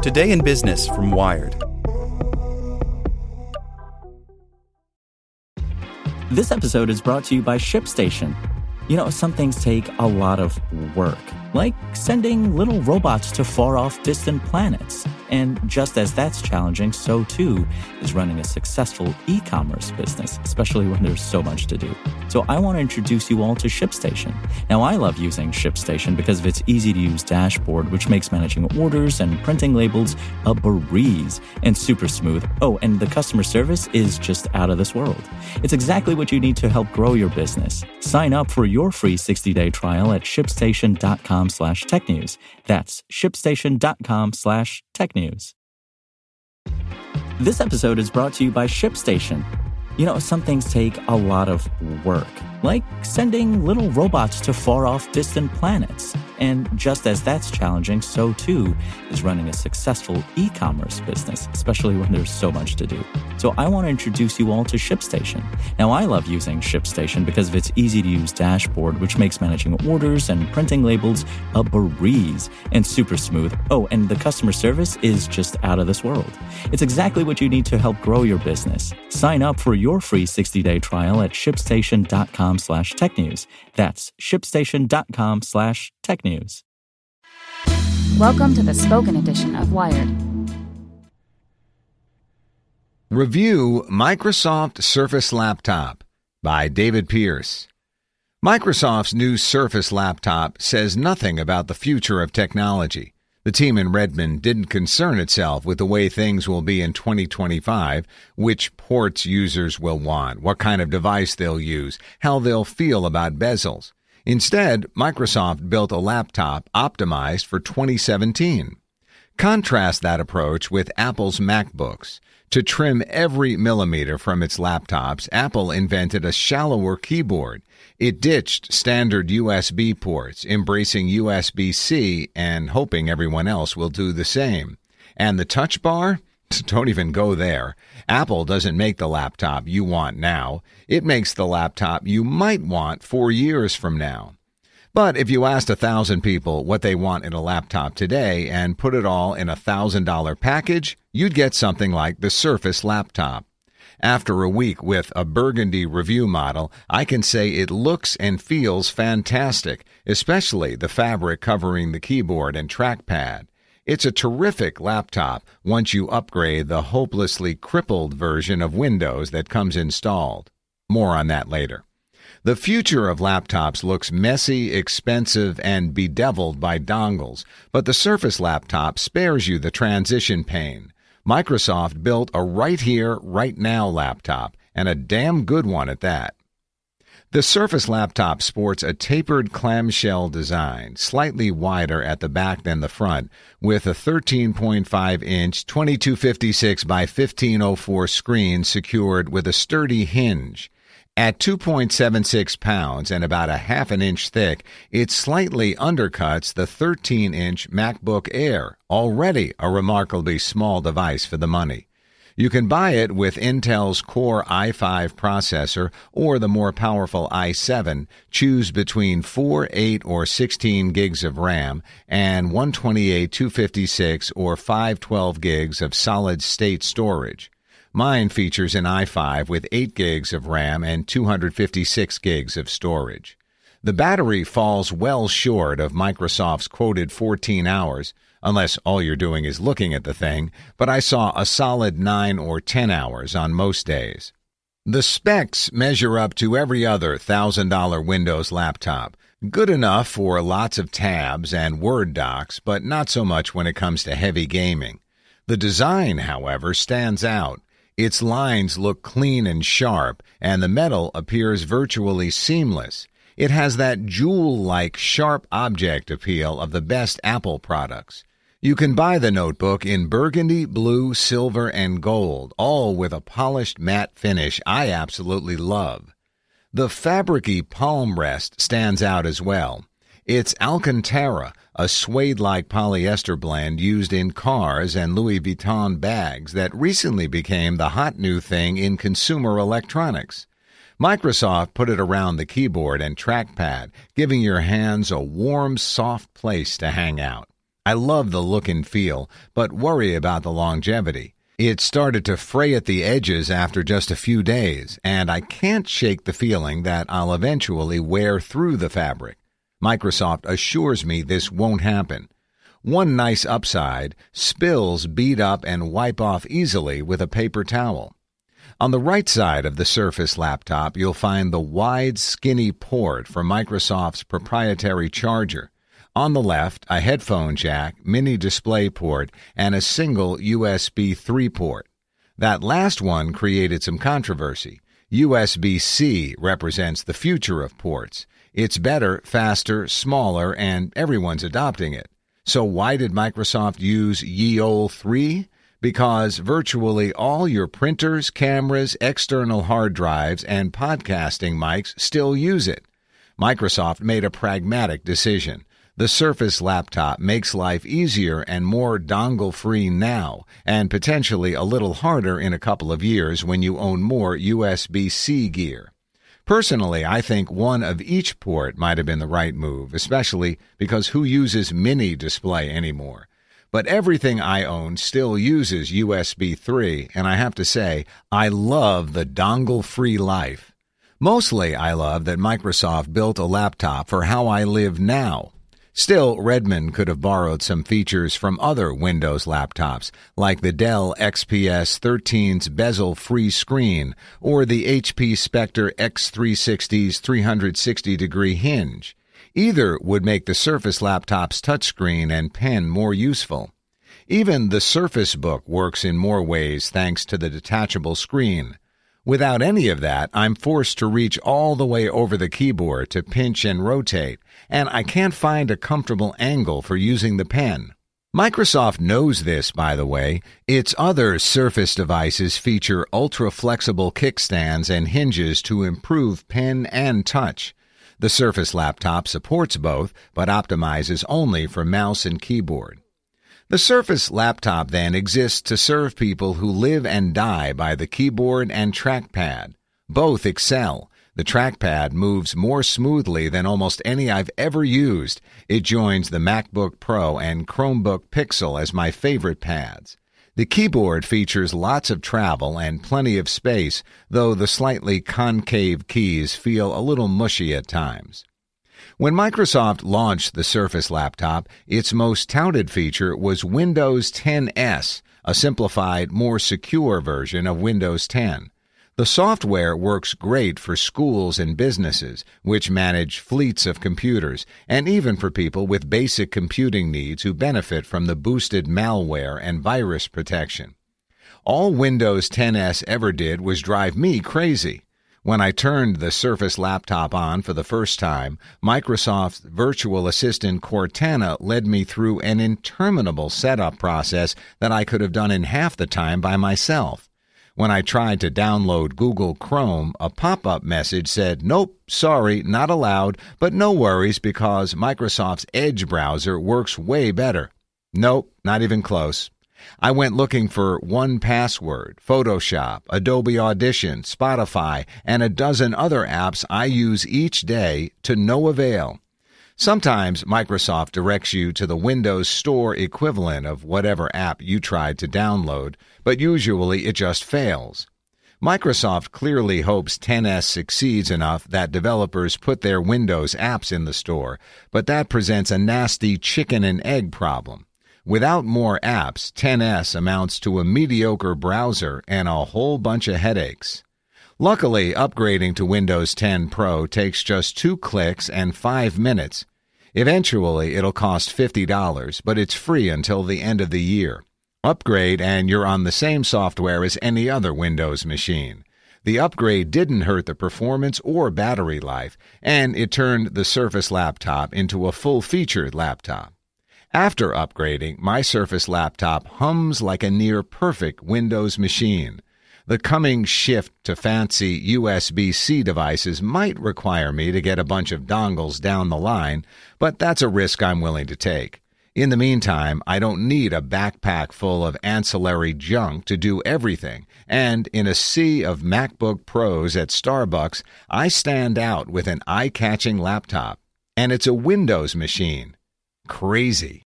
Today in Business from Wired. This episode is brought to you by ShipStation. You know, some things take a lot of work, like sending little robots to far-off distant planets. And just as that's challenging, so too is running a successful e-commerce business, especially when there's so much to do. So I want to introduce you all to ShipStation. Now, I love using ShipStation because of its easy-to-use dashboard, which makes managing orders and printing labels a breeze and super smooth. Oh, and the customer service is just out of this world. It's exactly what you need to help grow your business. Sign up for your free 60-day trial at shipstation.com/technews. That's shipstation.com/technews. This episode is brought to you by ShipStation. You know, some things take a lot of work, like sending little robots to far-off distant planets. And just as that's challenging, so too is running a successful e-commerce business, especially when there's so much to do. So I want to introduce you all to ShipStation. Now, I love using ShipStation because of its easy-to-use dashboard, which makes managing orders and printing labels a breeze and super smooth. Oh, and the customer service is just out of this world. It's exactly what you need to help grow your business. Sign up for your free 60-day trial at shipstation.com/technews. That's shipstation.com/technews. Welcome to the spoken edition of Wired. Review Microsoft Surface Laptop by David Pierce. Microsoft's new Surface Laptop says nothing about the future of technology. The team in Redmond didn't concern itself with the way things will be in 2025, which ports users will want, what kind of device they'll use, how they'll feel about bezels. Instead, Microsoft built a laptop optimized for 2017. Contrast that approach with Apple's MacBooks. To trim every millimeter from its laptops, Apple invented a shallower keyboard. It ditched standard USB ports, embracing USB-C and hoping everyone else will do the same. And the Touch Bar? Don't even go there. Apple doesn't make the laptop you want now. It makes the laptop you might want 4 years from now. But if you asked 1,000 people what they want in a laptop today and put it all in a $1,000 package, you'd get something like the Surface Laptop. After a week with a burgundy review model, I can say it looks and feels fantastic, especially the fabric covering the keyboard and trackpad. It's a terrific laptop once you upgrade the hopelessly crippled version of Windows that comes installed. More on that later. The future of laptops looks messy, expensive, and bedeviled by dongles, but the Surface Laptop spares you the transition pain. Microsoft built a right-here, right-now laptop, and a damn good one at that. The Surface Laptop sports a tapered clamshell design, slightly wider at the back than the front, with a 13.5-inch 2256 by 1504 screen secured with a sturdy hinge. At 2.76 pounds and about a half an inch thick, it slightly undercuts the 13-inch MacBook Air, already a remarkably small device for the money. You can buy it with Intel's Core i5 processor or the more powerful i7. Choose between 4, 8, or 16 gigs of RAM and 128, 256, or 512 gigs of solid-state storage. Mine features an i5 with 8 gigs of RAM and 256 gigs of storage. The battery falls well short of Microsoft's quoted 14 hours, unless all you're doing is looking at the thing, but I saw a solid 9 or 10 hours on most days. The specs measure up to every other $1,000 Windows laptop. Good enough for lots of tabs and Word docs, but not so much when it comes to heavy gaming. The design, however, stands out. Its lines look clean and sharp, and the metal appears virtually seamless. It has that jewel-like sharp object appeal of the best Apple products. You can buy the notebook in burgundy, blue, silver, and gold, all with a polished matte finish I absolutely love. The fabric-y palm rest stands out as well. It's Alcantara, a suede-like polyester blend used in cars and Louis Vuitton bags that recently became the hot new thing in consumer electronics. Microsoft put it around the keyboard and trackpad, giving your hands a warm, soft place to hang out. I love the look and feel, but worry about the longevity. It started to fray at the edges after just a few days, and I can't shake the feeling that I'll eventually wear through the fabric. Microsoft assures me this won't happen. One nice upside, spills bead up and wipe off easily with a paper towel. On the right side of the Surface laptop, you'll find the wide, skinny port for Microsoft's proprietary charger. On the left, a headphone jack, mini display port, and a single USB 3 port. That last one created some controversy. USB-C represents the future of ports. It's better, faster, smaller, and everyone's adopting it. So why did Microsoft use ye olde 3? Because virtually all your printers, cameras, external hard drives, and podcasting mics still use it. Microsoft made a pragmatic decision. The Surface laptop makes life easier and more dongle-free now, and potentially a little harder in a couple of years when you own more USB-C gear. Personally, I think one of each port might have been the right move, especially because who uses mini display anymore? But everything I own still uses USB 3, and I have to say, I love the dongle-free life. Mostly, I love that Microsoft built a laptop for how I live now. Still, Redmond could have borrowed some features from other Windows laptops, like the Dell XPS 13's bezel-free screen or the HP Spectre X360's 360-degree hinge. Either would make the Surface laptop's touchscreen and pen more useful. Even the Surface Book works in more ways thanks to the detachable screen. Without any of that, I'm forced to reach all the way over the keyboard to pinch and rotate, and I can't find a comfortable angle for using the pen. Microsoft knows this, by the way. Its other Surface devices feature ultra-flexible kickstands and hinges to improve pen and touch. The Surface laptop supports both, but optimizes only for mouse and keyboard. The Surface laptop, then, exists to serve people who live and die by the keyboard and trackpad. Both excel. The trackpad moves more smoothly than almost any I've ever used. It joins the MacBook Pro and Chromebook Pixel as my favorite pads. The keyboard features lots of travel and plenty of space, though the slightly concave keys feel a little mushy at times. When Microsoft launched the Surface laptop, its most touted feature was Windows 10S, a simplified, more secure version of Windows 10. The software works great for schools and businesses, which manage fleets of computers, and even for people with basic computing needs who benefit from the boosted malware and virus protection. All Windows 10S ever did was drive me crazy. When I turned the Surface laptop on for the first time, Microsoft's virtual assistant Cortana led me through an interminable setup process that I could have done in half the time by myself. When I tried to download Google Chrome, a pop-up message said, "Nope, sorry, not allowed, but no worries because Microsoft's Edge browser works way better." Nope, not even close. I went looking for 1Password, Photoshop, Adobe Audition, Spotify, and a dozen other apps I use each day to no avail. Sometimes Microsoft directs you to the Windows Store equivalent of whatever app you tried to download, but usually it just fails. Microsoft clearly hopes 10S succeeds enough that developers put their Windows apps in the store, but that presents a nasty chicken and egg problem. Without more apps, 10S amounts to a mediocre browser and a whole bunch of headaches. Luckily, upgrading to Windows 10 Pro takes just 2 clicks and 5 minutes. Eventually, it'll cost $50, but it's free until the end of the year. Upgrade and you're on the same software as any other Windows machine. The upgrade didn't hurt the performance or battery life, and it turned the Surface laptop into a full-featured laptop. After upgrading, my Surface laptop hums like a near-perfect Windows machine. The coming shift to fancy USB-C devices might require me to get a bunch of dongles down the line, but that's a risk I'm willing to take. In the meantime, I don't need a backpack full of ancillary junk to do everything, and in a sea of MacBook Pros at Starbucks, I stand out with an eye-catching laptop. And it's a Windows machine. Crazy.